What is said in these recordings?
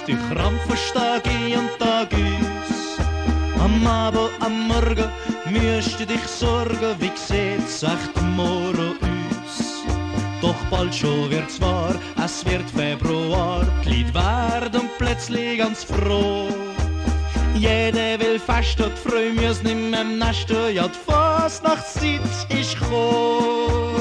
die Krampfen Tag ein und Tag aus. Am Abend, am Morgen müsst du dich sorgen, wie sieht's echt morgen aus. Doch bald schon wird's wahr, es wird Februar, die Leute werden plötzlich ganz froh. Jeder will fest und früh müssen nicht mehr im Nesten, ja die Fasnachtszeit ist gekommen.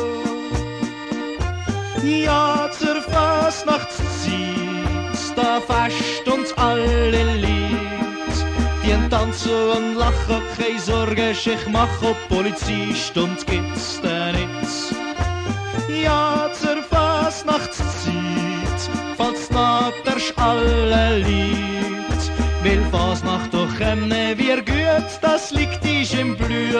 Ja, zur Fasnachtszeit, da fest uns alle Leute. Die tanzen und lachen, keine Sorge, ich mache Polizist und gibt's da nichts. Ja, zur Fasnachtszeit, falls nachderst alle Leute. Weil Fasnacht doch wir gut, das liegt dich im Blut.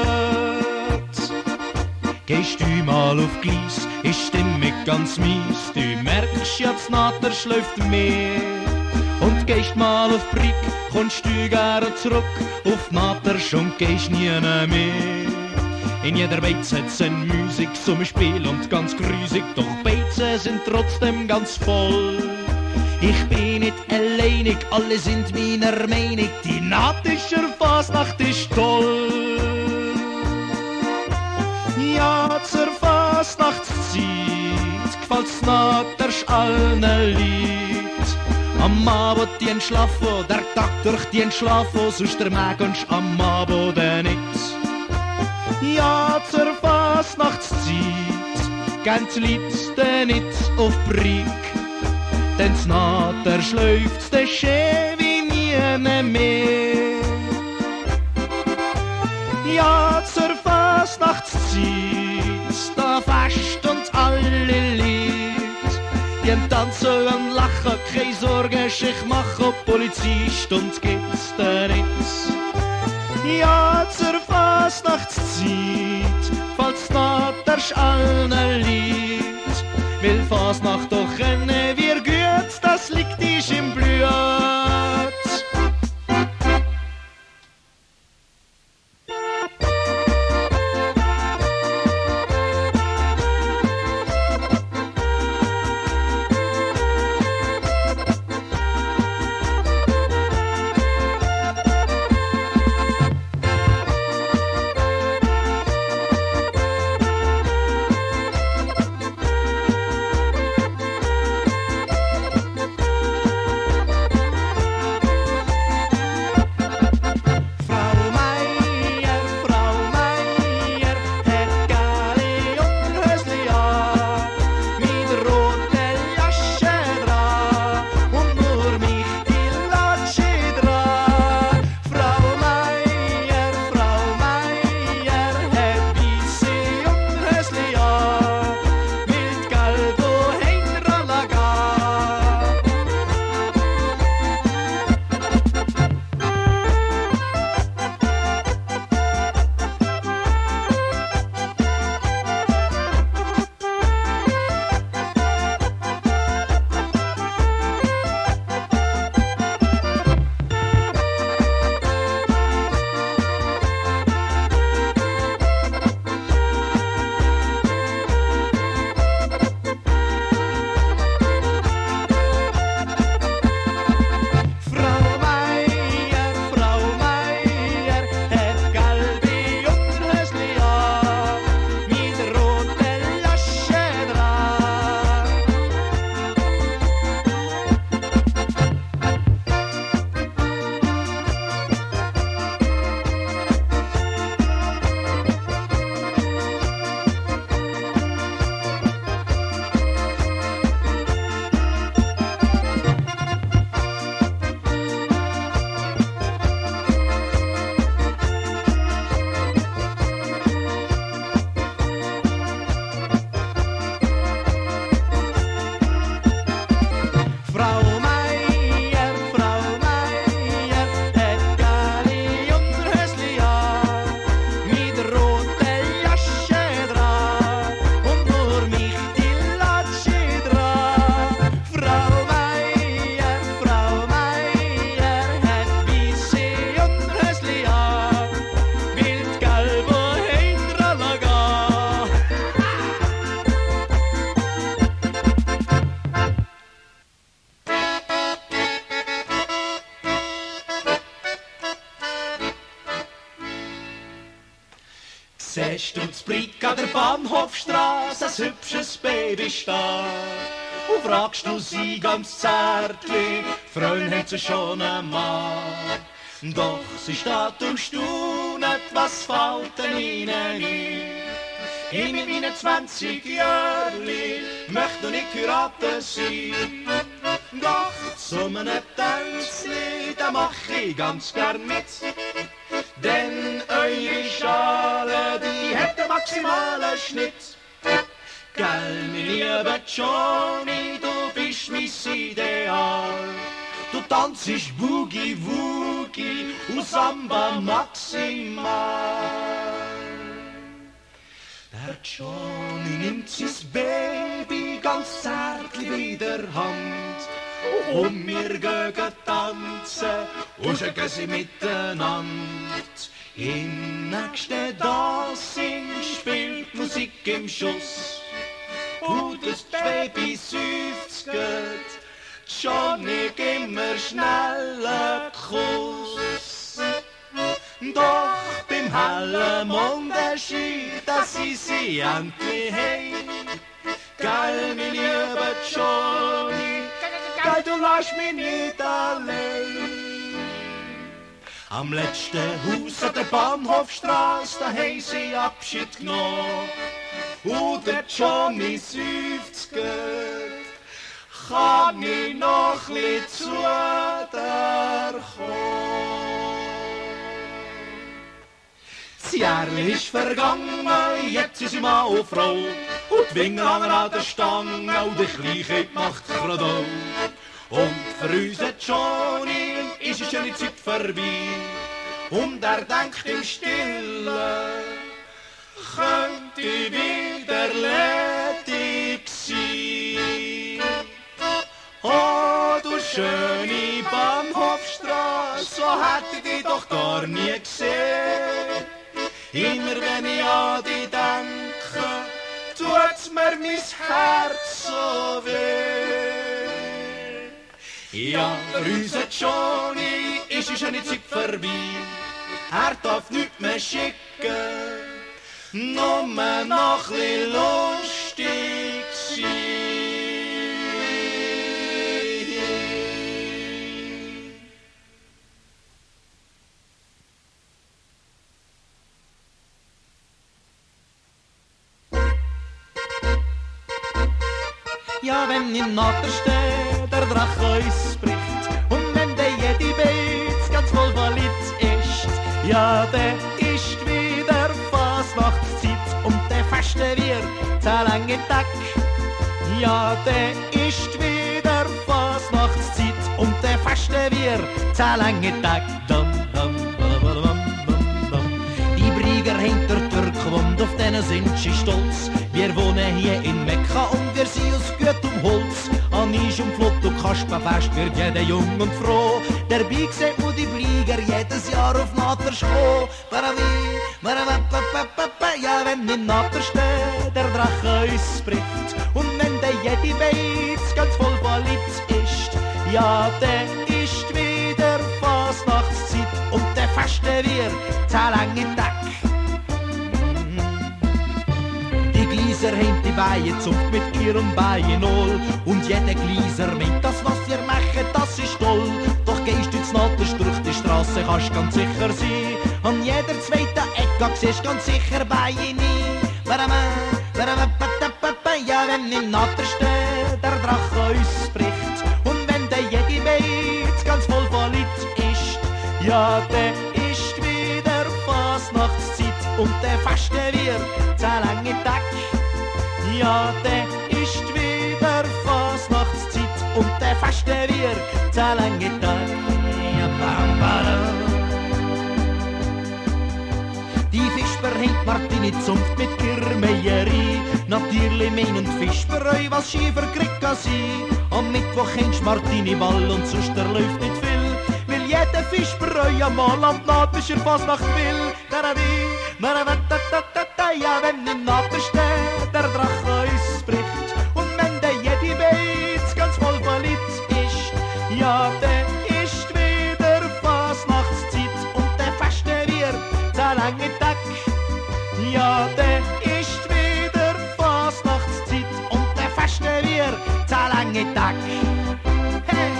Gehst du mal auf Gleis, ist Stimmung ganz mies. Du merkst ja, das Natter schläft mehr. Und gehst mal auf Brick, kommst du gerne zurück. Auf Natter schon gehst nie mehr. In jeder Beiz hat's eine Musik zum Spiel und ganz grusig. Doch Beizen sind trotzdem ganz voll. Ich bin nicht alleinig, alle sind meiner Meinung. Die Natischer Fasnacht ist toll. Ja, zur Fasnachtszeit gefällt's natterst allen Leid. Am Abend die schlafen, der Tag durch die schlafen, sonst der Mägensch am Abend nicht. Ja, zur Fasnachtszeit gehen die Leute nicht auf Brieg. Denn natter schläuft's der schön wie nie mehr. Ja, zur Fasnachtszeit, da fest uns alle Leute. Die tanzen und lachen, keine Sorge, ich mache Polizist und gibt's da nichts. Ja, zur Fasnachtszeit, falls natterst allen Leid. Weil Fasnacht doch wir gut, das liegt dich im Blut. siehst du das Brick an der Bahnhofstrasse, ein hübsches Baby stehen. Und fragst du sie ganz zärtlich, Freund hat sie schon einmal. Doch sie steht und staunet, was fällt denn ihnen ein? Ich mit meinen 20 Jahren möchte nicht heiraten sein. Doch zu einem Tänzli, da mach ich ganz gern mit. Denn eure Schale, die hat den maximalen Schnitt. Gell, mein lieber Johnny, du bist mein Ideal. Du tanzt Boogie Woogie und Samba maximal. Der Johnny nimmt sein Baby ganz zärtlich bei der Hand. Und wir gehen tanzen und schicken sie miteinander. Im nächsten Dancing spielt Musik im Schuss. Und das Baby seufzt geht, Johnny, gib mir schnell einen Kuss. Doch beim hellen Mondenschein, dass sie endlich heim. Geil, mein lieber Johnny, geil, du lässt mich nicht allein. Am letzten Haus an der Bahnhofstrasse, da haben sie Abschied genommen. Und der Johnny seufzt geht, kann ich noch ein zu dir kommen? Das Jahr ist vergangen, jetzt sind sie Mann und Frau. Und die Finger hängen an der Stange, und die Kleinheit macht gerade auch. Und für unseren Johnny ist es schöne Zeit vorbei. Und er denkt im Stillen, könnte ich wieder ledig sein. Oh, du schöne Bahnhofstrasse, so hätte ich dich doch gar nie gesehen. Immer wenn ich an dich denke, tut's mir mein Herz so weh. Ja, für unseren Johnny ist es eine Zeit vorbei. Er darf nichts mehr schicken, nur noch ein lustig sein. Ja, wenn in Natter steht, der Drache uns spricht, und wenn der jede Beiz ganz voll verliebt ist, ja, der ist wieder Fasnachtszeit und der Faste wird der lange Tag. Ja, der ist wieder Fasnachtszeit und der Faste wird der lange Tag. Die Brieger hinter Türkwand, auf denen sind sie stolz. Wir wohnen hier in Mekka und wir sind aus gutem Holz. An Isch und Flott und Kasperfest wird jeder jung und froh. Dabei sieht man die Flieger jedes Jahr auf Natersch kommen. Ja, wenn in Nater steht, der Drache uns spricht, und wenn der jede Beiz ganz voll verliebt ist, ja, der ist wieder Fasnachtszeit und der Faste wird der lange Tag. Gleiser hängt die Beine zupft mit ihrem Beinol. Und jeder Gleiser meint, das was ihr macht, das ist toll. Doch gehst du jetzt natters durch die Strasse, kannst ganz sicher sein. An jeder zweiten Ecke siehst ganz sicher Beine. Ja, wenn im Natter steht, der Drache uns spricht, und wenn der jede Beiz ganz voll verliebt ist, ja, der ist wieder Fasnachtszeit und der Faste wird der lange Tag. Ja, der ist wieder Fasnachtszeit und der Faste wird der lange Tag. Die Fischber hängt Martini Zunft mit ihrer Meierie. Natürlich meinen Fischberei, was schiefer kriegt kann sie. Am Mittwoch hängt Martini Ball und sonst läuft nicht viel. Weil jeder Fischberei einmal am Natischer Fasnacht will. Ja, wenn im Natter steht, der Drache uns spricht, und wenn der jede Beiz ganz voll verliebt ist, ja, der ist wieder Fasnachtszeit und der Faste wird der lange Tag. Ja, der Sack. Hey.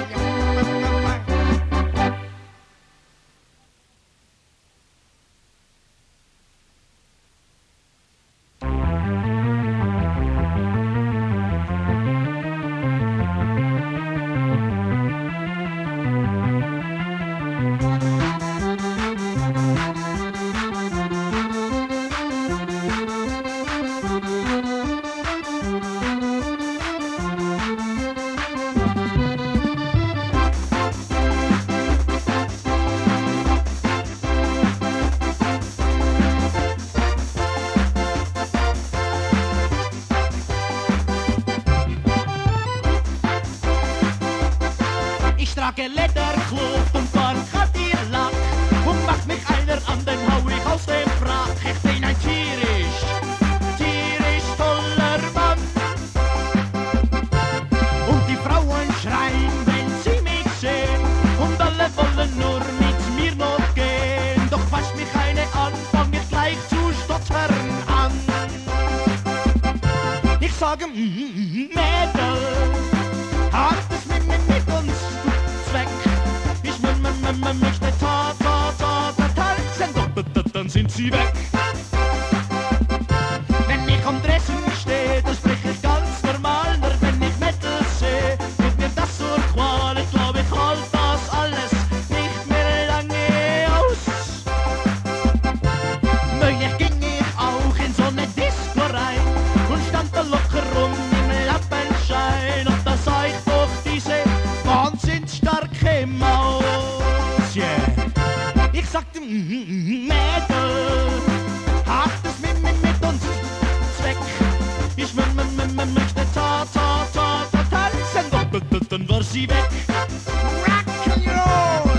Lederkluft und Cadillac und macht mich einer an, den hau ich aus dem Frack. Ich bin ein tierisch toller Mann. Und die Frauen schreien, wenn sie mich sehen, und alle wollen nur mit mir noch gehen. Doch fasst mich eine an, fang ich gleich zu stottern an. Ich sage, Mädel, hat es mit uns Zweck. Ich möchte tanzen, doch dann sind sie weg. Wenn ich am Dressen stehe, dann sprich ich ganz normal. Nur wenn ich Metal sehe, wird mir das zur Qual. Ich glaub, ich halt das alles nicht mehr lange aus. Neulich ging ich auch in so ne Disco rein und stand da locker rum im Lappenschein. Und da sah ich doch diese wahnsinnig starke Maus. Yeah. Ich sagte, Mädel, hat es mit uns Zweck. Ich möchte tanzen, doch dann war sie weg. Rock'n'Roll!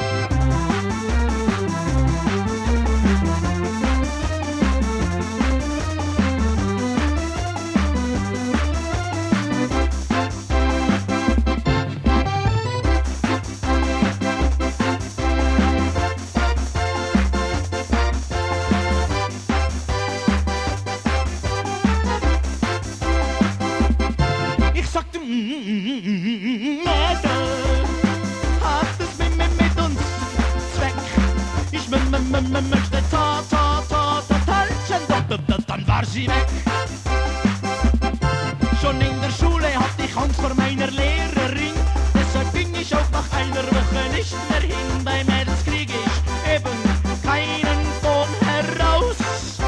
Mädel, hat es mit uns Zweck. Ich möchte tanzen, doch dann war sie weg. Schon in der Schule hatte ich Angst vor meiner Lehrerin, deshalb ging ich auch nach einer Woche nicht mehr hin. Bei Mädels krieg ich eben keinen Ton heraus.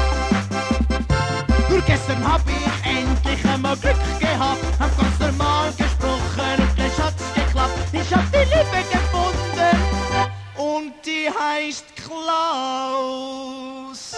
Nur gestern hab ich endlich einmal Glück gehabt, hab ganz normal gesprochen und gleich hat's geklappt. Ich hab die Liebe gefunden und die heißt Klaus.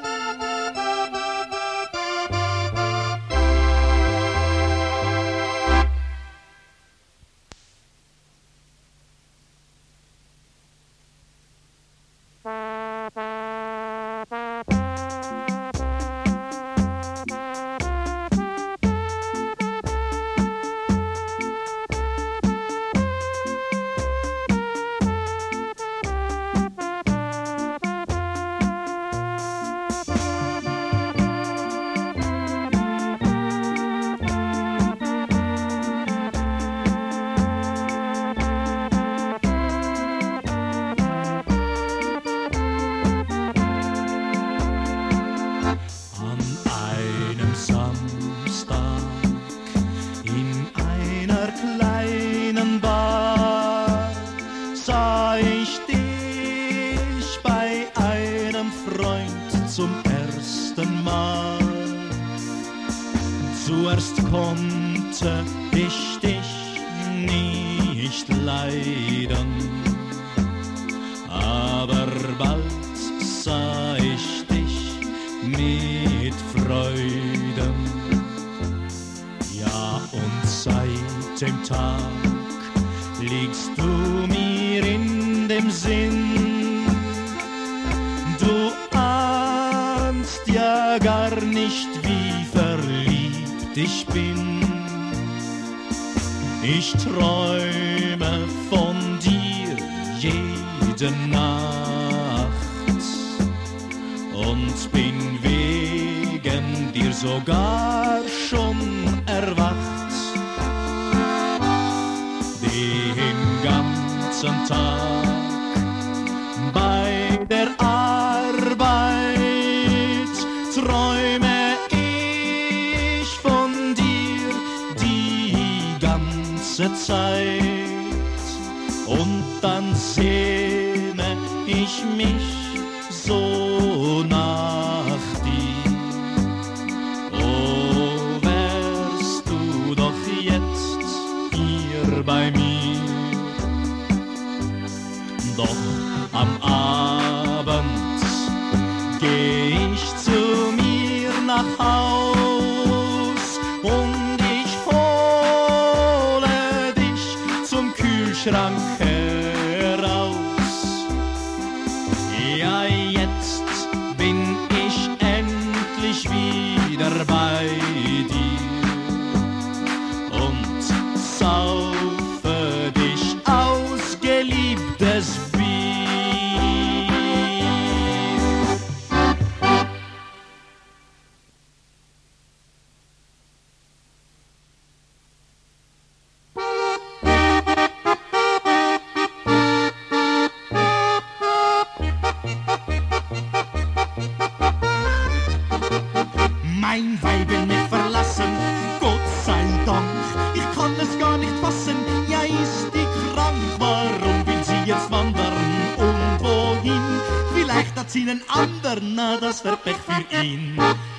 Zuerst konnte ich dich nicht leiden, aber bald sah ich dich mit Freuden. Ja, und seit dem Tag liegst du mir in dem Sinn. Du ahnst ja gar nicht, wie verliebt ich bin. Ich träume von dir jede Nacht und bin wegen dir sogar schon erwacht. ganzen Tag. Bei der Arbeit träume ich von dir die ganze Zeit. Und dann sehne ich mich so nach dir. Oh, wärst du doch jetzt hier bei mir. Doch am Abend geh ich zu mir nach Haus und ich hole dich zum Kühlschrank heraus. Ja, jetzt bin ich endlich wieder bei dir und saufe dich aus, geliebtes Bier. Mein Weib will mich verlassen, Gott sei Dank. Ich kann es gar nicht fassen, ja ist die krank. Warum will sie jetzt wandern und wohin? Vielleicht hat sie einen anderen, na das wär Pech für ihn.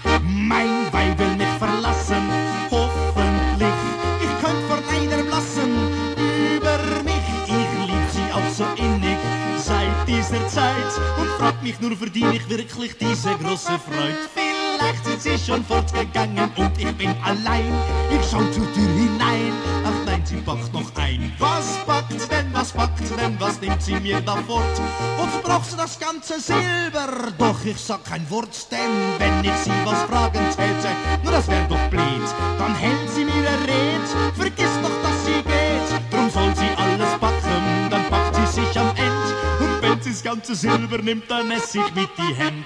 Mein Weib will mich verlassen, hoffentlich. Ich könnt vor einer blassen über mich. Ich lieb sie auch so innig seit dieser Zeit und frag mich nur, verdiene ich wirklich diese große Freude? Vielleicht sind sie schon fortgegangen und ich bin allein. Ich schau zur Tür hinein, ach nein, sie packt noch ein. Was packt denn, was nimmt sie mir da fort? Wozu brauchst du das ganze Silber? Doch ich sag kein Wort, denn wenn ich sie was fragen täte, nur das wär doch blöd. Dann hält sie mir eine Red, vergiss doch, dass sie geht. Drum soll sie alles packen, dann packt sie sich am End. Und wenn sie das ganze Silber nimmt, dann ess ich mit die Hand.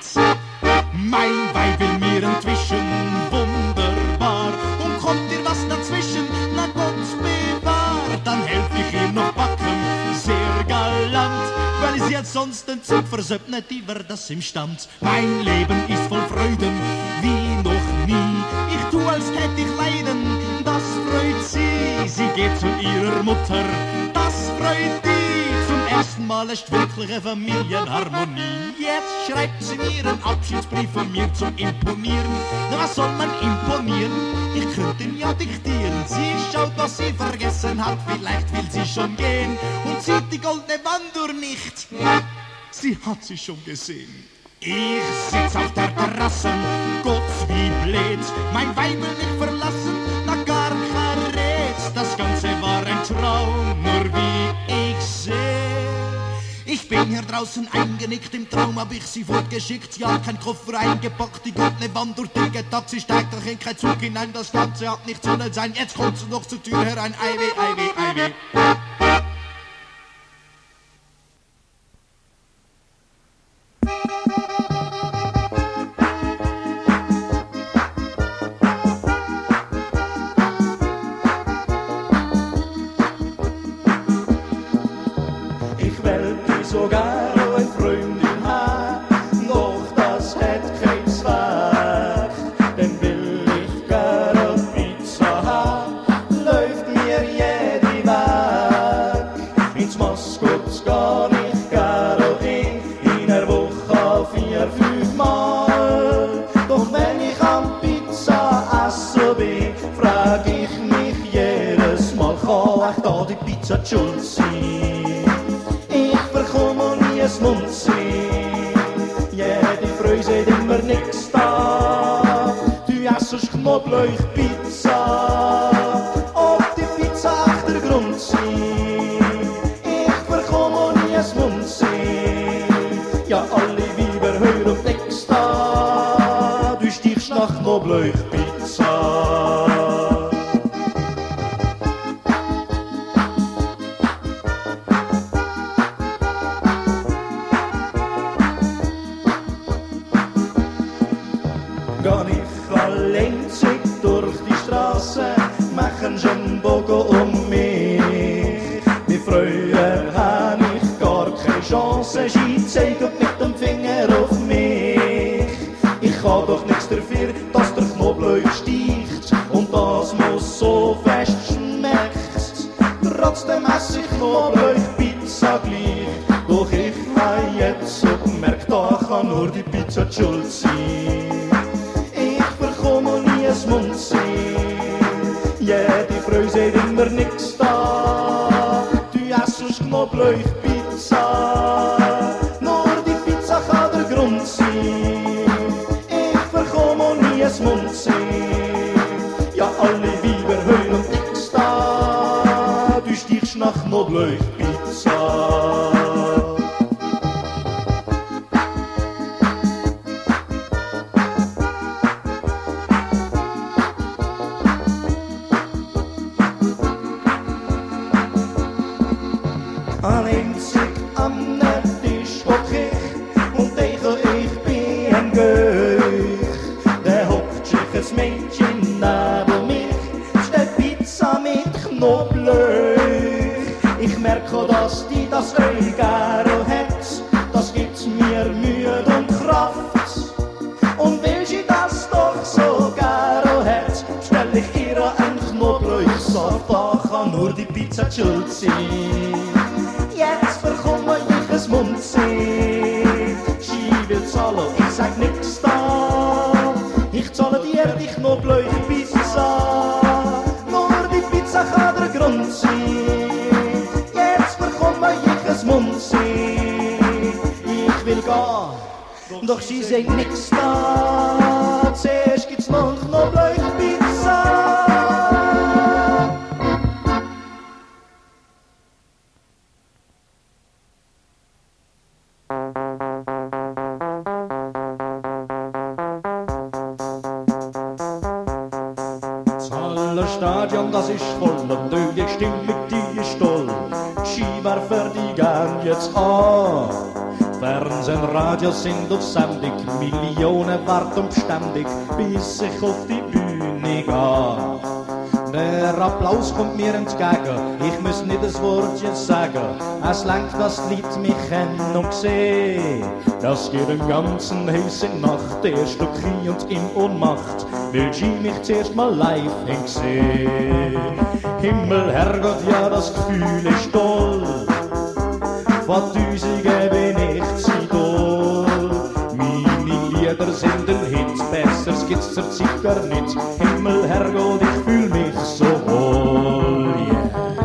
Mein Weib will mir entwischen, wunderbar. Und kommt dir was dazwischen, na Gott bewahr. Dann helf ich ihr noch backen, sehr galant. Weil ich sie jetzt sonst den Zug versöppt, nicht über das im Stand. Mein Leben ist voll Freuden, wie noch nie. Ich tu, als hätt ich Leiden, das freut sie. Sie geht zu ihrer Mutter, das freut die. Zum ersten Mal ist wirkliche Familienharmonie. Jetzt schreibt sie mir einen Abschiedsbrief von mir zum Imponieren. Na, was soll man imponieren? Ich könnte ihn ja diktieren. Sie schaut, was sie vergessen hat, vielleicht will sie schon gehen und sieht die goldene Wanduhr nicht. Sie hat sie schon gesehen. Ich sitz auf der Terrasse, Gott wie blöd. Mein Weib will mich verlassen, na gar kein Red. Das Ganze war ein Traum, nur wie ich seh. Ich bin hier draußen eingenickt, im Traum hab ich sie fortgeschickt. Ja, kein Koffer eingepackt, die goldene Wand durch Ticket. Taxi steigt doch in kein Zug hinein, das Ganze hat nicht sollen sein. Jetzt kommst du noch zur Tür herein, ei weh, ei weh, ei weh. Sogar eine Freundin hat, doch das hat keinen Zweck. Denn will ich gerne Pizza haben, läuft mir jede weg. Ins Maskott geh ich gerne hin, in der Woche 4-5 Mal. Doch wenn ich am Pizza essen bin, frag ich mich jedes Mal, kann ich da die Pizza die schuld sein? Es Mund sein. Jede Frau sagt immer nix da. Du essst Knoblauchpizza. Ob die Pizza echt der Grund sein? Ich bekomme nie es Mund sein. Ja, alle Weiber hören auf nix da. Du stichst nach Knoblauchpizza. Geh ich allein durch die Straße, machen schon Bogen um mich. Wir freuen sorgst dafür, dass der Knoblauch sticht und das muss so fest schmeckt. Trotzdem esse ich Knoblauch-Pizza gleich, doch ich habe jetzt so gemerkt, da kann nur die Pizza die schuld sein. Ich bekomme nie ein Mundsinn, jede Frau sagt immer nix da. Du essst Knoblauch-Pizza, nur die Pizza kann der Grund sein. Ich bekomme nie ein Mundsinn, ja alle Weiber heulen und nix da. Du stichst nach Knoblauch-Pizza. Einzig am Tisch hock ich und denke, ich bin ein Göch. Der hockt sich ein Mädchen neben mich, stellt Pizza mit Knoblauch. Ich merke, dass die das euch gerne hat, das gibt mir Mühe und Kraft. Und weil sie das doch so gerne hat, stell ich ihr einen Knoblauchsaft, da kann nur die Pizza die schuld sein. Jetzt bekomme ich ein Mundsinn. Sie will zahlen, ich sag nix da. Ich zahle dir die Knoblauch-Pizza, nur die Pizza kann der Grund sein. Jetzt bekomme ich ein Mundsinn. Ich will gehen, doch sie sagt nix da. Zuerst gibt's noch Knoblauch-Pizza. Stadion, das ist voll und die Stimmung, die ist toll. Skiwerfer, die gehen jetzt an. Fernsehen, Radio sind auf Sendung, Millionen warten beständig, bis ich auf die Bühne gehe. Der Applaus kommt mir entgegen, ich muss nicht ein Wortchen sagen. Es lenkt, dass die Leute mich kennen und sehen. Das geht den ganzen heißen Nacht, erst durch Krieg und in Ohnmacht, will sie mich zuerst mal live sehen. Himmel, Herrgott, ja, das Gefühl ist toll. Von Tausenden bin ich das Idol. Meine Lieder sind ein Hit, Besseres gibt's zur Zeit gar nicht. Himmel, Herrgott, ich fühl mich so wohl, yeah.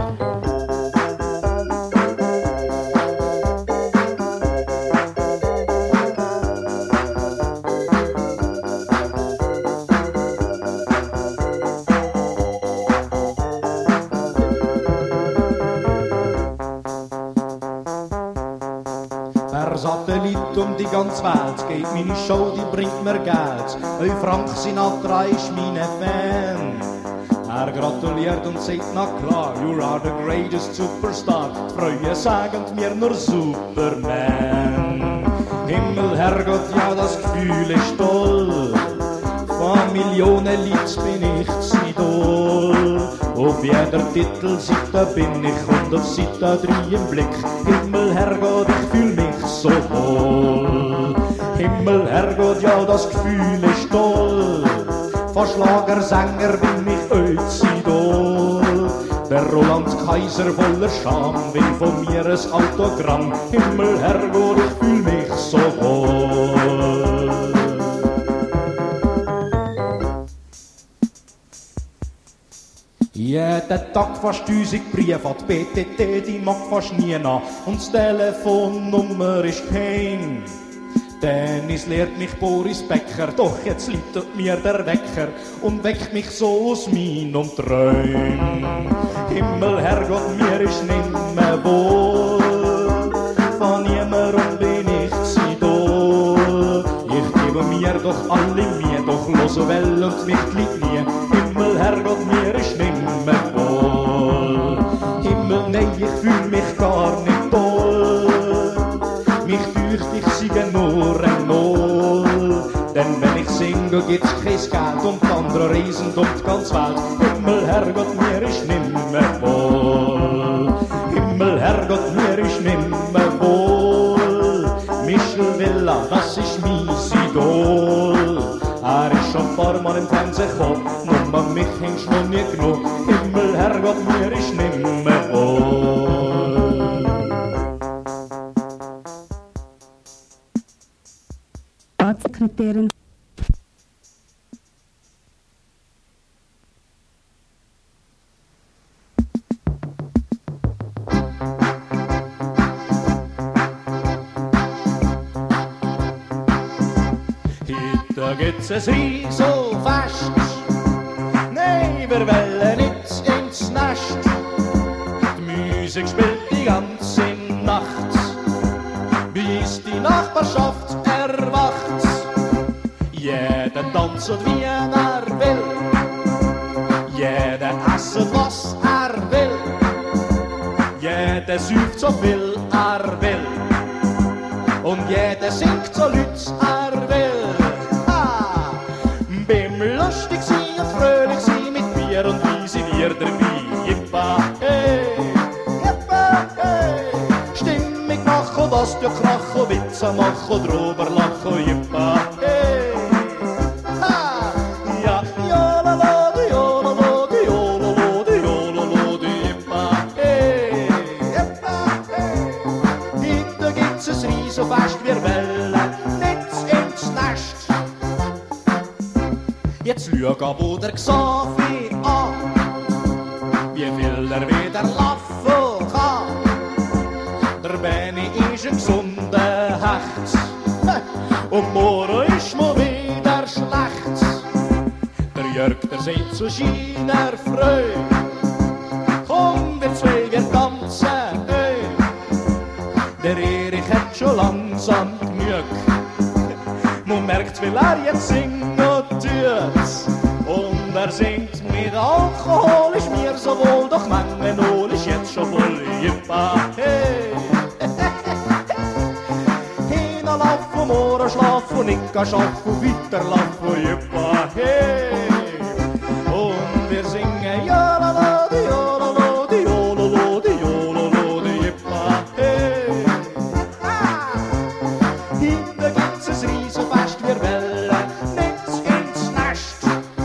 Satellit um die ganze Welt geht meine Show, die bringt mir Geld. Frank Sinatra ist meine Fan. Er gratuliert und sagt, na klar, you are the greatest superstar. Die Freunde sagen mir nur Superman. Himmel, Herrgott, ja, das Gefühl ist toll. Von Millionen Lieds bin ich das Idol. Auf jeder Titelseite bin ich und auf Seite 3 im Blick. Himmel, Herrgott, ich fühl mich so wohl. Himmel, Herrgott, ja, das Gefühl ist toll. Von Schlagersänger bin ich euch Idol. Der Roland Kaiser voller Scham will von mir ein Autogramm. Himmel, Herrgott, ich fühl mich so wohl. Jeden Tag fast 1000 Briefe an die BTT, die mag fast nie nach. Und die Telefonnummer ist geheim. Dennis lehrt mich Boris Becker, doch jetzt läutet mir der Wecker und weckt mich so aus meinen Träumen. Himmel, Herrgott, mir ist nimmer wohl. Von niemandem bin ich das Idol. Ich gebe mir doch alle mir, doch los well und mich liegt nie. Himmel, Herrgott, mir ist nimmer wohl. Himmel, nein, ich fühl mich gar nicht toll. Mich fürcht, ich singe nur ein Null. Denn wenn ich singe, gibt's kein Geld und andere reisen um die ganze Welt. Himmel, Herrgott, mir ist nimmer wohl. Himmel, Herrgott, mir ist nimmer wohl. Michel Villa, das ist mein Idol. Er man im Fernsehen kommt, nur man mich hängst noch nie genug. Himmel, Herrgott, mir ist nimmer wohl. Staatssekretärin Da gibt's ein Riesenfest. Nein, wir wollen nicht ins Nest. Die Musik spielt die ganze Nacht, bis die Nachbarschaft erwacht. Jeder tanzt wie er will, jeder esset was er will, jeder süft so viel er will und jeder singt so laut er will. Lustig sein und fröhlich sein mit Bier und Wein sind wir dabei. Jippa, hey, jippa, hey. Stimmig machen, das du krachen, Witze machen, drüber lachen, jippa, hey. Ha, ja, jolala, du jolala, du jolala, du jolala, du jippa, hey, jippa, hey. Heute gibt's ein Riesenfest, wir wollen nicht ins Nest. Jetzt schau wo der Xavi an, wie viel er wieder laufen kann. Der Benni ist ein gesunder Hecht und morgen ist mir wieder schlecht. Der Jörg, der sieht so scheiner freu, komm, wir zwei, wir tanzen, ey. Der Erich hat schon langsam genug, man merkt, wie er jetzt singt und tut. Und er singt mit Alkohol, ist mir so wohl, doch Mengenol ist jetzt schon voll. Jippa, hey. Hinlaufen, morgen schlafen, nicht schaffen, weiterlaufen, jippa, hey. Und wir singen, jolala, die jolala, die jolala, die jolala, die jippa, hey. Hinten gibt's ein Riesenfest, wir wollen nicht ins Nest.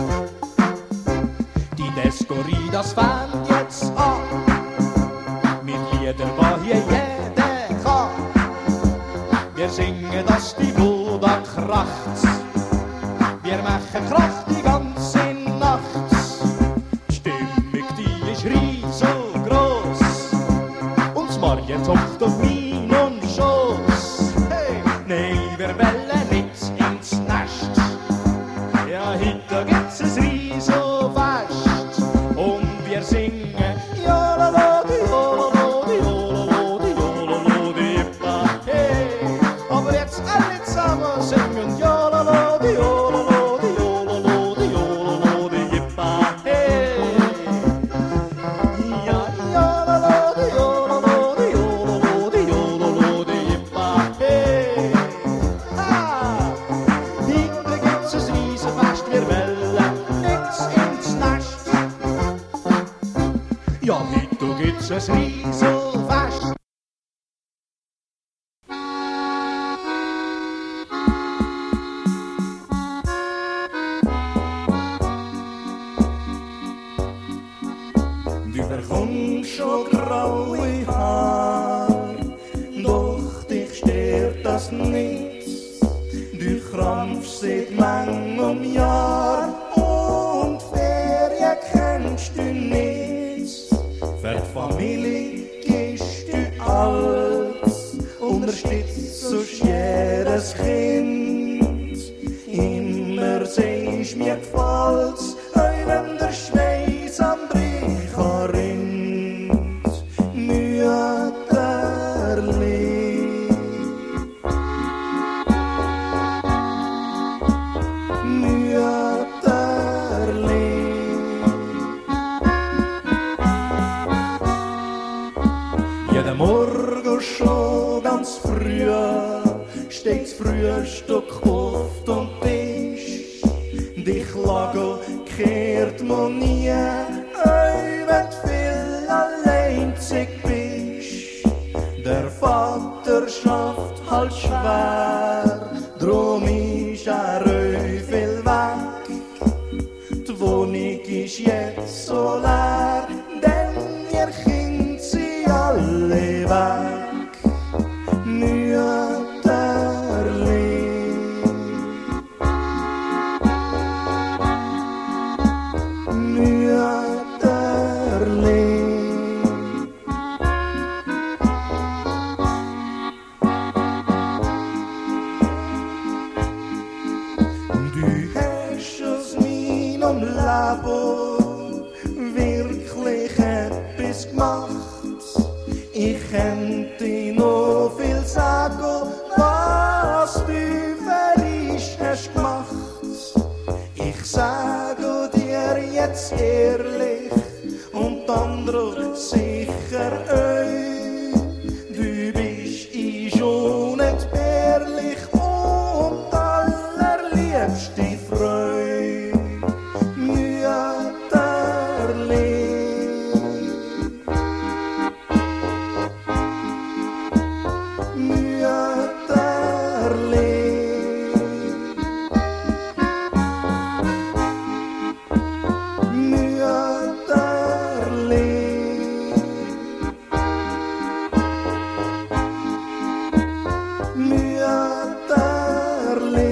Die Descorie, das fängt jetzt an, mit Liedern, die hier jeder kann. Wir singen, dass die Bude kracht, wir machen Krach die ganze Nacht. Die Stimmung, die ist riesengroß, und das Marien topft auf meinen Schoß. Hey, nein, wir wollen nicht ins Nest. Ja, heute gibt's ein Riesenfest und wir singen jolala, die jolala, die jolala, die jolala, die jippa, hey. Aber jetzt alle zusammen singen jolala, die jolala, die jolala, die jolala, die jippa, hey. Ja, jolala, die jolala, die jolala, die jolala, die jippa, hey. Ha! Heute gibt's ein Riesenfest, wir wollen nichts ins Nest. Ja, heute gibt's ein Riesenfest. Du bekommst schon graue Haar, doch dich stört das nicht. Du krampfst seit langem Jahr und Ferien kennst du nicht. Für die Familie gibst du alles, unterstützt so jedes Kind. Immer sagst mir gefällt's, wenn der Schweiß am Brecher rinnt. Mütterli, Mütterli. Jeden Morgen schon ganz früh steht's Frühstück auf dem Tisch. Dich lagen kehrt man nie, wenn du viel alleinzig bist. Der Vater schafft halt schwer, drum ist viel weg. ist jetzt so leer, denn wir Kinder sind alle weg. Mütterli, Mütterli. Du hast aus meinem Leben wirklich etwas gemacht. Ich könnte noch viel sagen, was du für ich hast gemacht. Ich sage dir jetzt ehrlich und andere sicher euch, du bist schon entbehrlich und allerliebste Freude, Mütterli. Mütterli, Mütterli, Mütterli.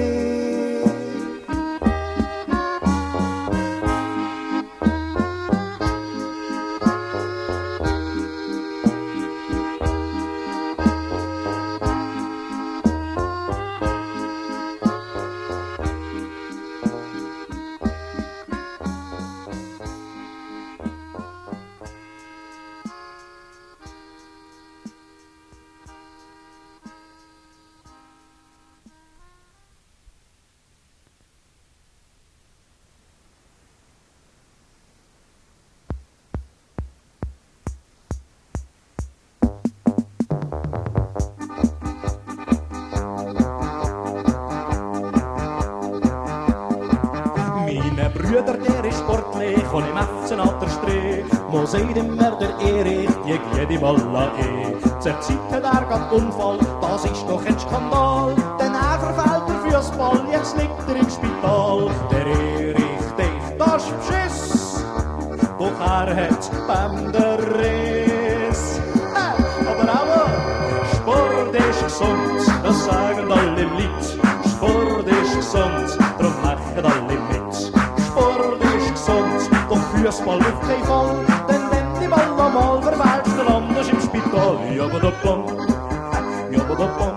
Meine Brüder, der ist sportlich und im FC Streh. Mo seid immer der Erich, die jede Malla Zur Zeit hat grad Unfall, das ist doch ein Skandal. Denn er verfällt der Fußball, jetzt liegt im Spital. Der Erich denkt, das ist Beschiss, doch hat Bänderriss. Aber Sport ist gesund, das sagen alle Leute. Sport ist gesund, drum machen alle mit. Sport ist gesund, doch Fußball auf keinen Fall. Denn wenn die Ball einmal verfälscht, dann anders im Spital. Ja, aber da bom, ja, aber da bom.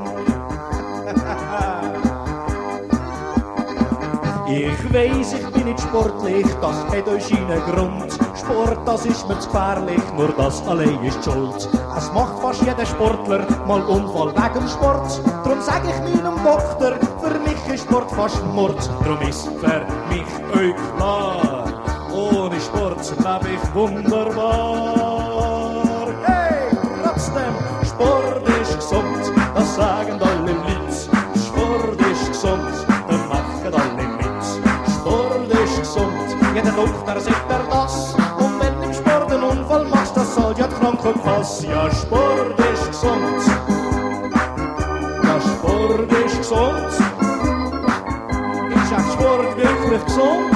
Ich weiss, ich bin nicht sportlich, das hat euch einen Grund. Sport, das ist mir zu gefährlich, nur das allein ist die Schuld. Es macht fast jeder Sportler mal Unfall wegen Sport. Drum sag ich meinem Doktor, für mich ist Sport fast Mord. Drum ist für mich euch klar, ohne Sport lebe ich wunderbar. Hey, trotzdem, Sport ist gesund, das sagen alle Leute. Sport ist gesund, das machen alle mit. Sport ist gesund, jeder Doktor sagt das. Und wenn im Sport einen Unfall machst, das soll ja die Krankenkasse. Ja, Sport ist gesund. Ja, Sport ist gesund. Ist auch Sport wirklich gesund?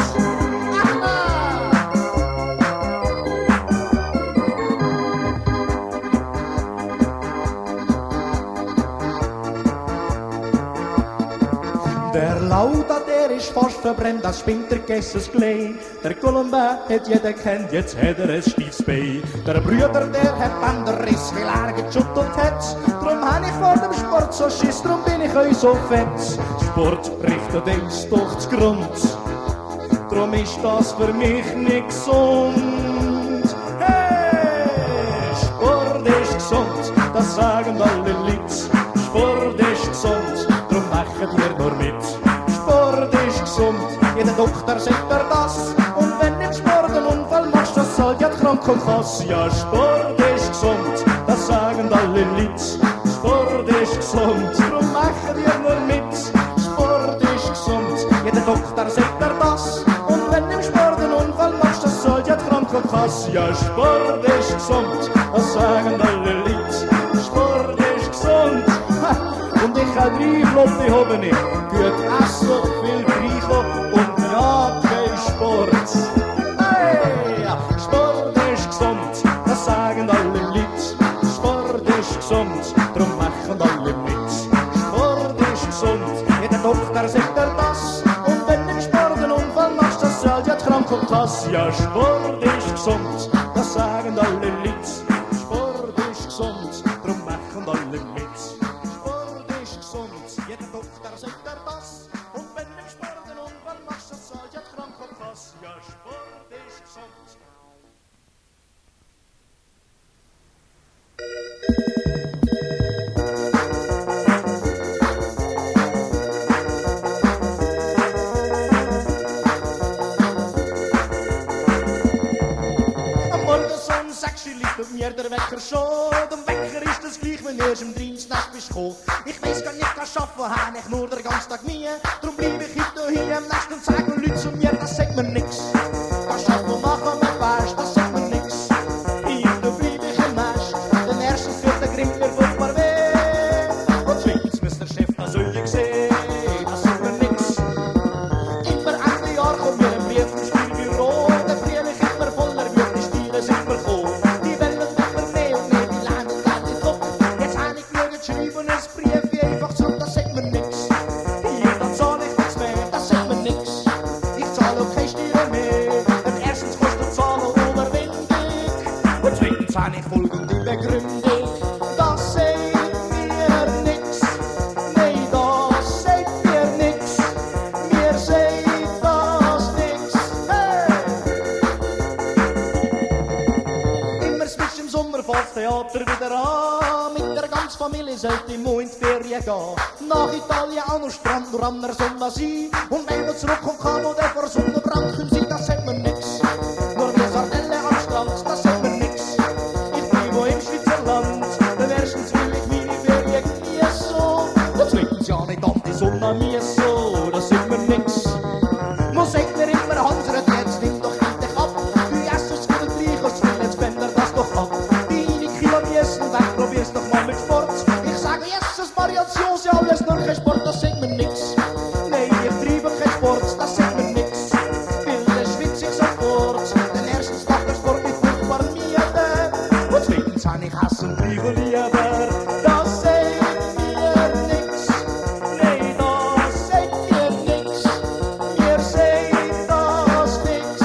Der Lauda, der ist fast verbrennt, das Spintergesses Glei. Der Colomba hat jeder kennt, jetzt hat er ein stiefes Bein. Der Brüder, der hat Bänderriss, weil er geschuttelt hat. Drum hab ich vor dem Sport so Schiss, drum bin ich euch so fett. Sport bricht uns doch zu Grund, drum ist das für mich nicht gesund. Hey, Sport ist gesund, das sagen alle Leute. Sport ist gesund, drum machen wir nur mit. Sport ist gesund, jeder Doktor sagt das. Und wenn im Sport einen Unfall machst, das soll ja die Krankenkasse. Ja, Sport ist gesund, das sagen alle Leute. Sport ist gesund, drum machen wir nur mit. Sport ist gesund, jeder Doktor sagt das. Und wenn im Sport einen Unfall machst, das soll ja die Krankenkasse. Ja, Sport ist gesund, das sagen alle Leute. Sport ist gesund. Und ich habe 3 flotte Hoben, gut essen, viel trinken und ja, kein Sport. Hey! zahlt ja die Krankenkasse. Ja, Sport ist gesund, das sagen alle Leute. Sport ist gesund, drum machen alle mit. Sport ist gesund, jeder Doktor sagt das. Und wenn du Sport einen Unfall machst, das zahlt ja die Krankenkasse. Ja, Sport ist gesund. Mir der Wecker schon, dem Wecker ist es gleich, wenn erst um 3 ins Nest bist gekommen. Ich weiss gar nicht, was arbeiten habe ich nur den ganzen Tag nie. Darum bleib ich heute hier am Nest und sagen Leute zu mir, das sagt mir nix. Das arbeiten machen mit Weißt, das sagt mir nix. Hier, da bleib ich im Nest, denn erstens wird der Grimm mir furchtbar weh. Und zweitens muss der Chef das Öl sehen, das sagt mir nix. Immer Ende Jahr kommt mir ein Brief vom Spielbüro, der Brief ich immer voller wird, die Stiere sind mir gekommen. Habe ich folgende Begründung, das sagt mir nix. Nein, das sagt mir nix. Mir sagt das nix. Hey! Immer zwischen im Sommer fährt das Theater wieder an. Mit der ganzen Familie sollte ich in die Ferien gehen. Nach Italien an den Strand, nur an der Sonne sein. Und wenn man zurückkommt, kann man vor Sonnenbrand kommen sein, das sagt mir nix. Nur die Sardelle am Strand, das sagt mir nix. Im Schweizerland, denn erstens will ich meine Ferien genießen. Und zweitens ja nicht an die Sonne an mir so, das sagt mir nix. Man sagt mir immer, Hanseret, jetzt nimm doch endlich ab. Du isst es für den Gleichen zu viel, jetzt bänder das doch ab. Deine Kilo müssen weg, probier's doch mal mit Sport. Ich sage, Jesus, Variations, ja alles nur kein Sport, das sagt mir nix. Nein, ich treibe kein Sport, das sagt mir nix. Will der schwitz ich sofort, denn erstens macht der Sport nicht furchtbar müde. Und zweitens habe ich Hass und Liebe lieber, das sagt mir nix. Nein, das sagt mir nix. Mir sagt das nix.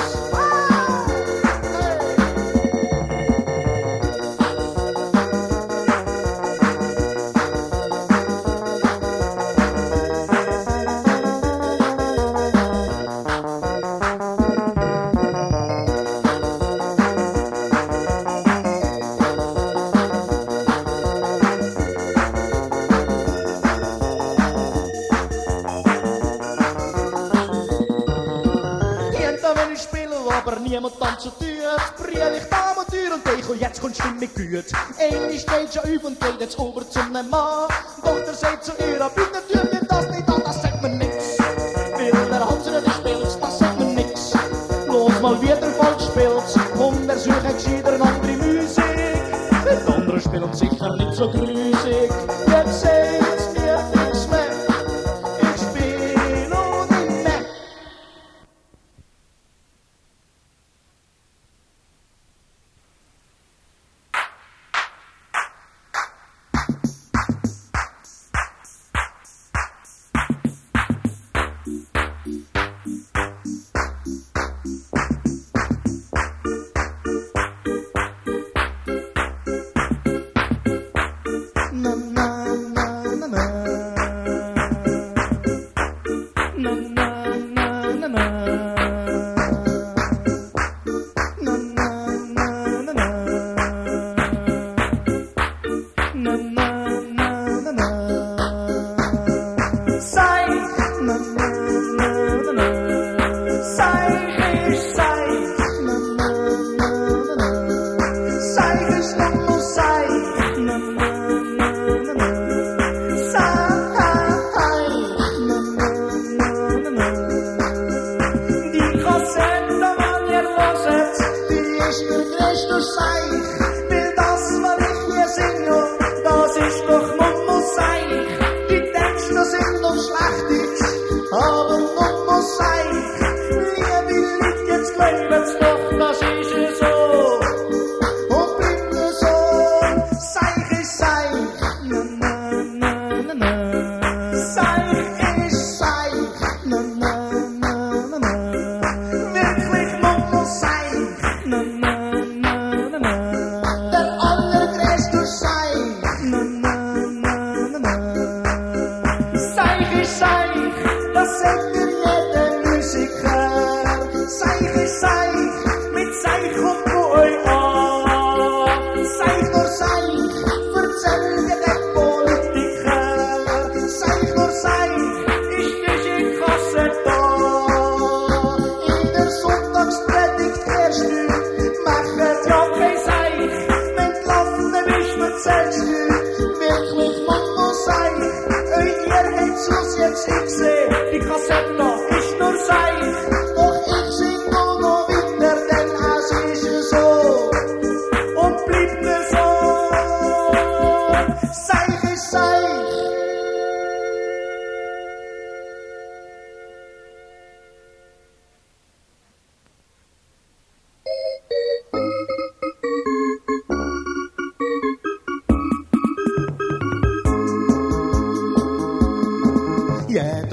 Aber niemand tanzen tut, briel ich Damentür und Echo, jetzt kommt Stimme gut. Eine steht schon auf und geht jetzt ober zum Mann. Doch der sagt zu ihr, bitte tut mir das nicht an, das sagt mir nix. Will der Hanseret spielt, das sagt mir nix. Bloß mal wieder falsch spielt, komm, der suche gescheiter eine andere Musik. Die anderen spielen sicher nicht so grüßig, jetzt sagt's mir nix mehr. Ich spiel und nicht mehr.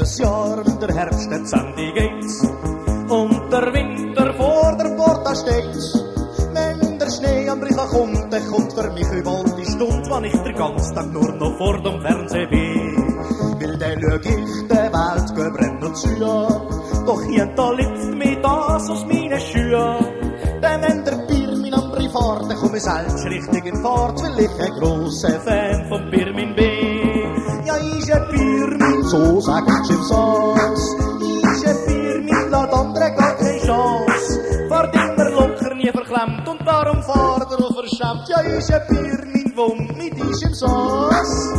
jedes Jahr, wenn der Herbst jetzt zu Ende geht und der Winter vor der Porta steht. Wenn der Schnee am Brüchen kommt, dann kommt für mich überall die Stunde, wann ich den ganzen Tag nur noch vor dem Fernsehen bin. Weil dann schau ich der Welt brennen zu, doch hier da liegt mir das aus meinen Schuhen. Denn wenn der Pirmin am Brief fährt, dann komm ich selbst richtig in Fahrt, weil ich ein grosser Fan von Pirmin bin. Ja, ist ein Pirmin, so sag ich im Sass. Ist ein Pirmin, lässt andere gar keine Chance. Fahrt immer locker, nie verklemmt und darum fahrt er auch verschämt. Ja, ist ein Pirmin, wo mit ist im Sass.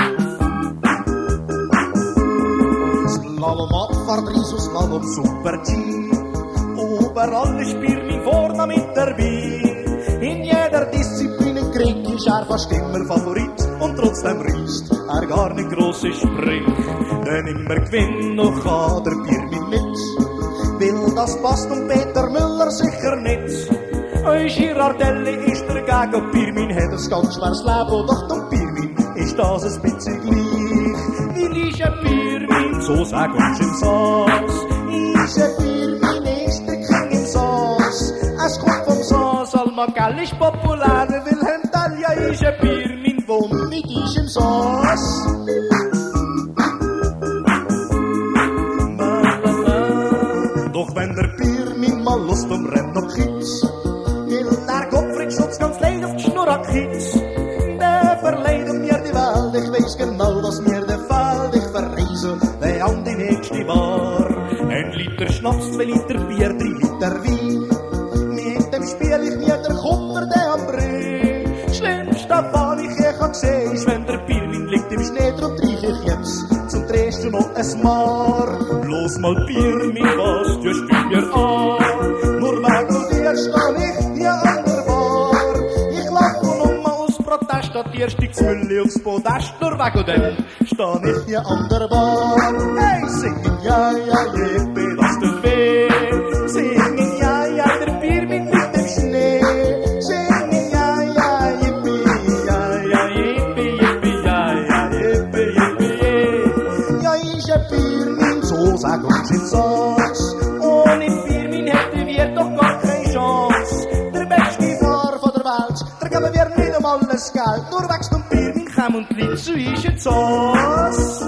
Slalom Abfahrt, Riso, Slalom Super-G. Überall ist Pirmin vorne mit dabei. In jeder Disziplin krieg ich er fast immer Favorit. Und trotzdem reist er gar nicht grosse Sprint. Denn immer gewinnt noch kann der Pirmin mit. Weil das passt und Peter Müller sicher nicht. Girardelli ist dagegen und Pirmin hat ein ganz schweres Leben. Doch dem Pirmin ist das ein bisschen gleich. Weil ist ein Pirmin, so sag uns im Sass. Ist ein Pirmin, ist der King im Sass. Es kommt vom Sass, Almagall ist populär. Wilhelm Tell, ja ist ein Pirmin, wo mit ist im Sass. Doch wenn der Pirmin mal Lust Rennen noch kitz, will der Gottfried Schutz ganz leid auf die Schnur kitz. Der verleidet mir die Welt, ich weiß genau, was mir der Fall. Ich verreise der an die nächste Bar. 1 Liter Schnaps, 2 Liter Bier, 3 Liter Wein. Mit dem spiel ich mir der Kummer, der am Brühl. Schlimmste, was ich je kann sehen, ist, wenn der Pirmin liegt im Schnee, drum riech ich jetzt zum drehst du noch ein Mar. Los mal Pirmin, was tust du mir an? Nur wegen dir steh ich hier an der Bar. Ich lach nur aus Protest, statt dir steigt's Mülle aufs Podest. Nur wegen dem steh ich hier an der Bar. Hey, singen ja, ja, jippie, das tut weh. Singen ja, ja, der Pirmin mit dem Schnee. Singen ja, ja, jippie, ja, ja, jippie, jippie, ja, ja, jippie, jippie. Ja, ist ein Pirmin, so sag uns im Sass. Ohne Pirmin hätten wir doch gar keine Chance. Der beste Fahrer von der Welt, da geben wir nicht einmal das Geld. Nur wächst um Pirmin, komm und lieb, so ist ein Sass.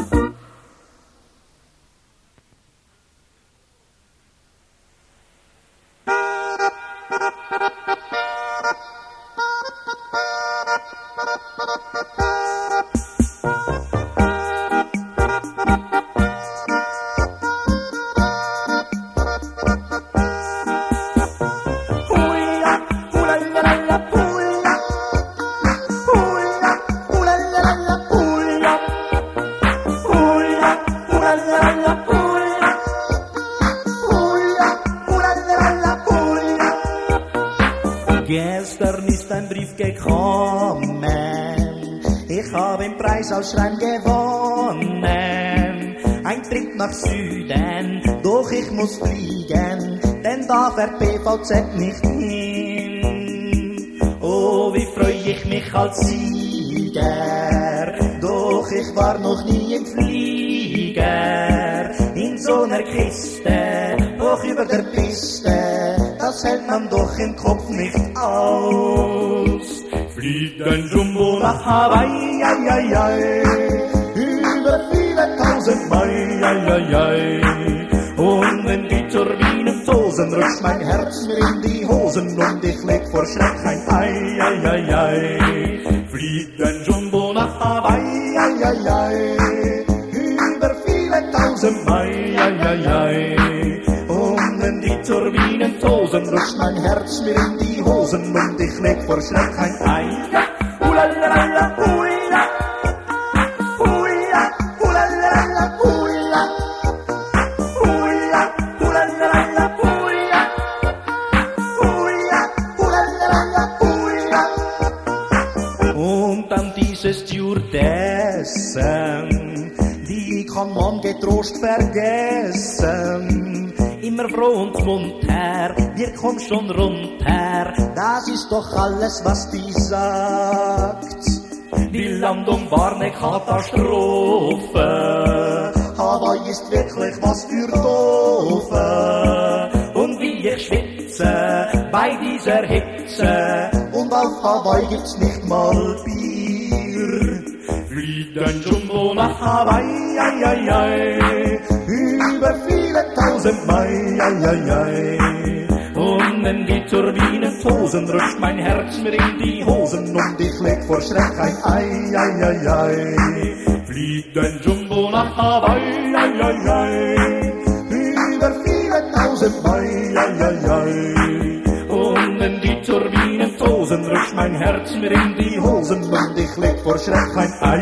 Gestern ist ein Brief gekommen, ich habe im Preisausschreiben gewonnen. Ein Trip nach Süden, doch ich muss fliegen, denn da fährt PVZ nicht hin. Oh, wie freu ich mich als Sieger, doch ich war noch nie im Flieger. In so einer Kiste, hoch über der Piste, das hält man doch im Kopf nicht aus. Fliegt ein Jumbo nach Hawaii, ai, ai, ai, über viele tausend Meilen, ai, ai, ai. Und wenn die Turbinen tosen, rutscht mein Herz mir in die Hosen und ich leg vor Schreck ein Ei, ai, ai, ai. Fliegt ein Jumbo nach Hawaii, ai, ai, ai, über viele tausend Meilen, ai, ai, ai. Und wenn die Turbinen tosen, rutscht mein Herz mir in die Hosen und ich leg vor Schreck ein Ei. Ulalala, uila, uila, ulalala, uila, uila, ulalala, uila, uila, ulalala, uila. Und dann diese Stewardessen, die kann man getrost vergessen. Immer froh und munter, wir kommen schon runter. Das ist doch alles, was die sagt. Die Landung war ne Katastrophe. Hawaii ist wirklich was für Doofe. Und wie ich schwitze bei dieser Hitze. Und auf Hawaii gibt's nicht mal Bier. Fliegt ein Jumbo nach Hawaii, ai, ai, ai. Über viele tausend Meilen, ai, ai, ai. Und wenn die Turbinen tosen, rutscht mein Herz mir in die Hosen und ich leg vor Schreck ein Ei, ei, ei, ei. Fliegt ein Jumbo nach Hawaii, ei, ei, ei. Über viele tausend Meilen, ei, ei, ei. Und wenn die Turbinen tosen, rutscht mein Herz mir in die Hosen und ich leg vor Schreck ein Ei.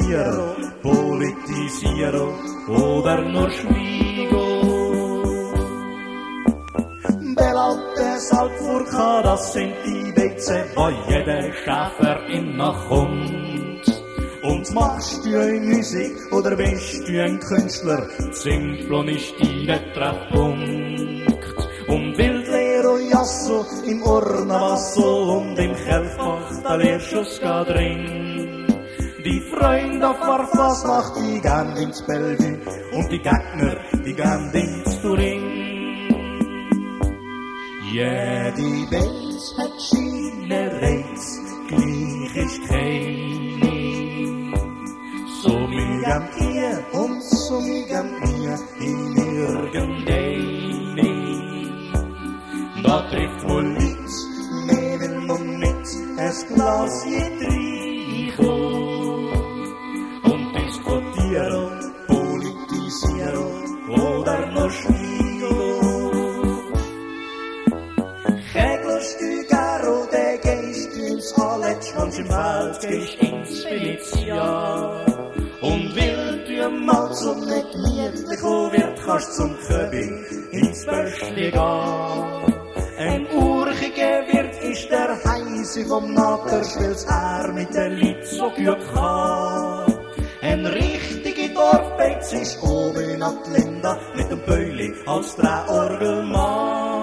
politisieren oder nur schweigen. Belaute Salzfurka, das sind die Beize, wo jeder Schäfer nachkommt. Und machst du eine Musik oder bist du ein Künstler, Simplon ist dein Treffpunkt. Und Wildlero Jasso im Ornavasso und im Kelfbach, da lehrst du's drin. Die Freunde auf Warfasnacht, die gehen ins Bellevue und die Gegner, die gehen ins Turin. Jede Welt hat seine Reiz, gleich ist keine. So mir gern ihr und so mir gern ihr in irgendeine. Da trifft wohl nichts, mehr will man nicht, es Glas je reinkommen. Und diskutieren, politisieren oder nur schweigen. Kegelst du Garo, der gehst du ins Aletsch, und im Feld gehst ins Venezia. Und will du mal zum nicht gemütlich wird, kannst zum Köbi ins Böschli gehen. Ein urchiger Wirt ist der Heise vom Nattersch, weil's er mit der Lied so gut kann. Ein richtiger Dorfbeiz ist oben an die Linda mit dem Bäuli als Drehorgelmann.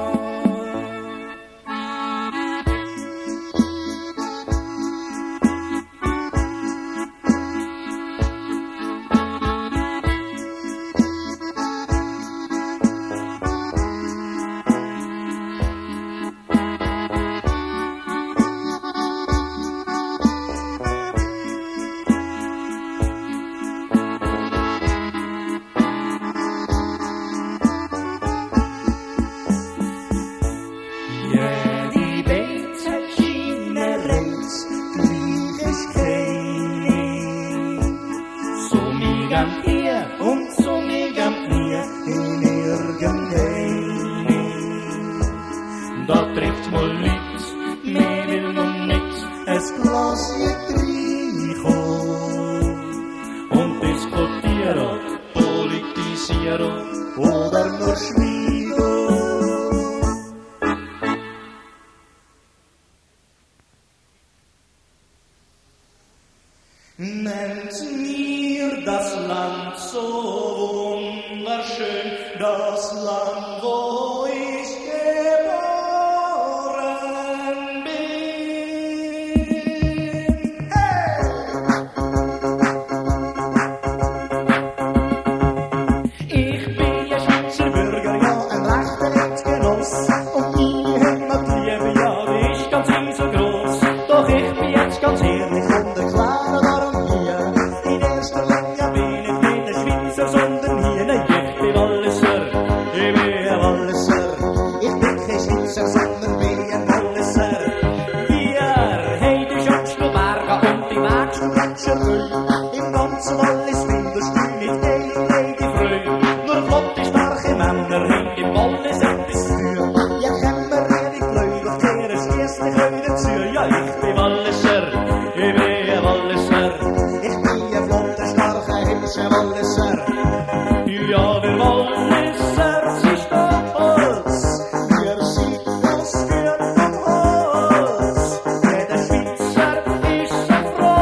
Oder nur schweigen. Nennt mir das Land so wunderschön, das Land, wo ich geboren bin. Hey! Ich bin ein Schweizer Bürger, ja, ein rechter Rechtsgenoss. Und meine Heimatliebe, ja, die ist ganz riesengroß. Doch ich bin jetzt ganz ehrlich und erkläre darum hier. In erster Linie bin ich keine Schweizer, sondern hier. Nein, ich bin Walliser, ich bin ein Walliser. Ich bin kein Schweizer, sondern bin ein Walliser. Wir haben die schönsten Berge und die wärmsten Gletscherhöhe. Im ganzen Wallis findest du nicht eine Lady Früh. Nur flotte, starke Männer haben im Wallis etwas für. Ja, können wir ehrlich gläubig kehren, schliesslich wieder zu. Ja, ich bin Walliser, ich bin ein Walliser. Ich bin ein flotter, starker, hübscher Walliser. Ja, wir Walliser sind stolz. Wir sind das für vom Holz. Jeder Schweizer ist so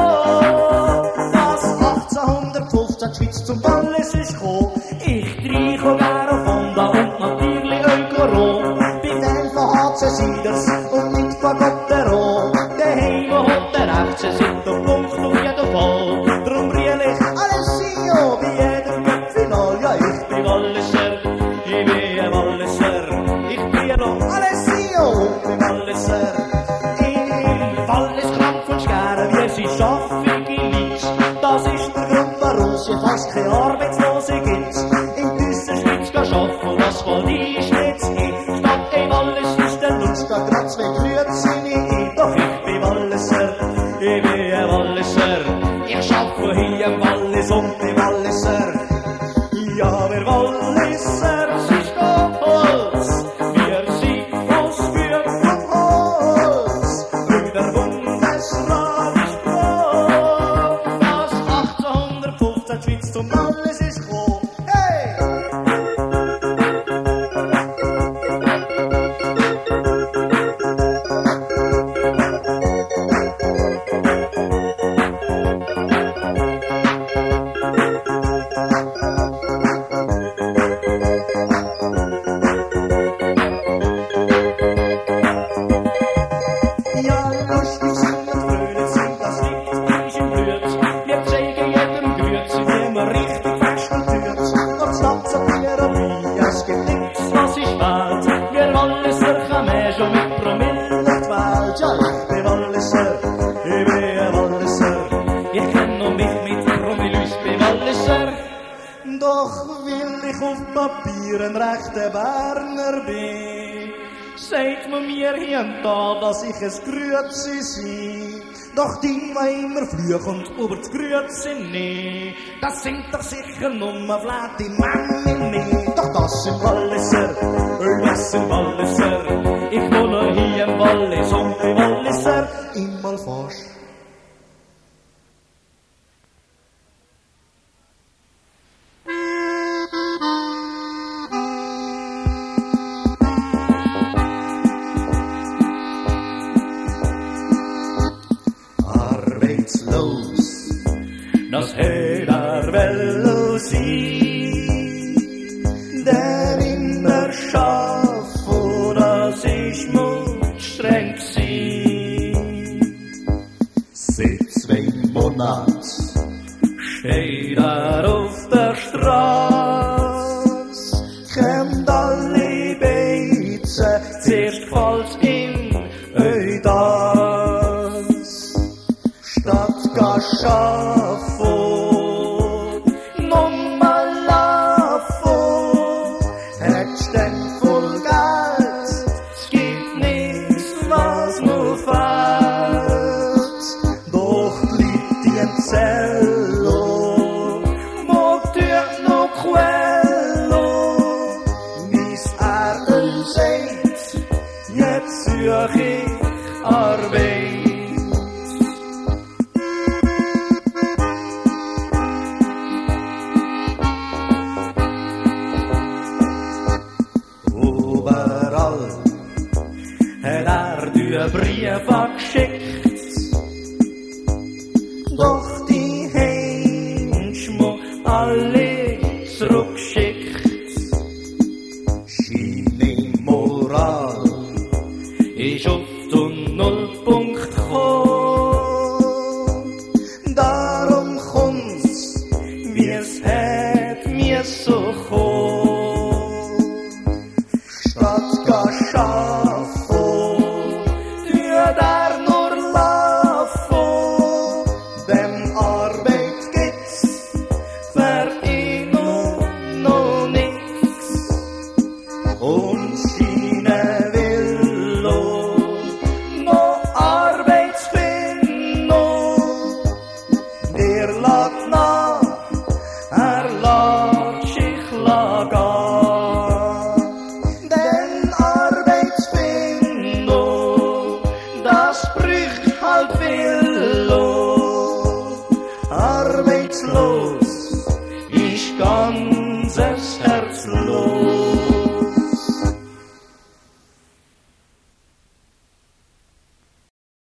froh, dass 1815 die Schweiz zum Wallis ist gekommen. Ich trinke gerne von da und natürlich Ökoro. Bin Fan von HC Siders und nicht von Gottero. Daheim wo der FC sind auf Punkt auf jeden Fall. Drum riel ich Alessio bei jedem Cup-Final. Ja, ich bin Walliser, ich bin ein Walliser. Ich bin noch Alessio und bin Walliser. Im Wallis krank von Scheren, wir sind schaffige Leute. Das ist der Grund, warum es hier fast keine Arbeitslose gibt. In dieser Schweiz gehen arbeiten, das von dir ist nicht statt ein Wallis ist der Lutsch, da grad zwei Grüezi nicht. Doch ich bin Walliser, ich bin ein Walliser. Ich arbeite hier im Wallis und im Walliser. Ja, wir Walliser sind stolz. Wir sind ausgeführt vom Holz. Brüder Bundesrat ist froh, dass schon mit Promille durch die Welt. Ja, ich bin Walliser, ich bin ein Walliser. Ich kenn noch mich mit Promille, ich bin Walliser. Doch will ich auf Papier ein rechter Berner bin, sagt man mir hier und da, dass ich ein Grüezi sei. Doch die, die immer fluch und über das Grüezi nie, das sind doch sicher nur flätte Männer nicht. Doch das sind Walliser, das sind Walliser. Ich wohne hier im Wallis und die Walliser immer fast. Das Höder will sie, der immer schafft, dass ich muss streng sein. Seit 2 Monaten steht auf der Straße, kommt alle Beizen, zuerst fällt's ihm das. Statt Gaschafo, Brief geschickt, doch die Händschmo alle zurückschickt. Schiene Moral ist auf den Nullpunkt gekommen, darum kommt's, wie es hätt mir so kommen. Statt Gaschafo der nur laufen, dem Arbeit gibt's für ihn noch nichts. Und Schiene will noch Arbeit finden, der lässt nach, lässt sich gehen. Denn Arbeit finden, das bricht halt viel, arbeitslos.